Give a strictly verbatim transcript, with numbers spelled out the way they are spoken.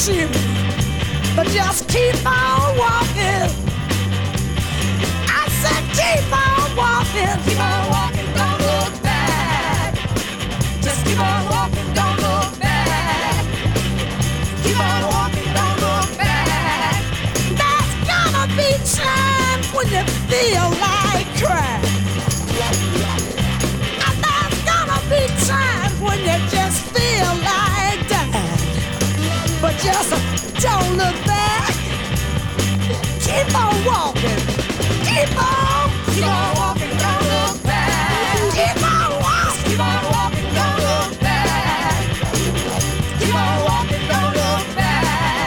see me, but just keep on walking. I said keep on walking, keep on walking, don't look back. Just keep on walking, don't look back. Keep on walking, don't look back. There's gonna be times when you feel like crying. And there's gonna be times when you just feel like dying. But just don't look back. Keep on walking. Keep on. Keep on walking, don't look back. Keep on walking. Keep on walking, don't look back. Keep on walking, don't look back.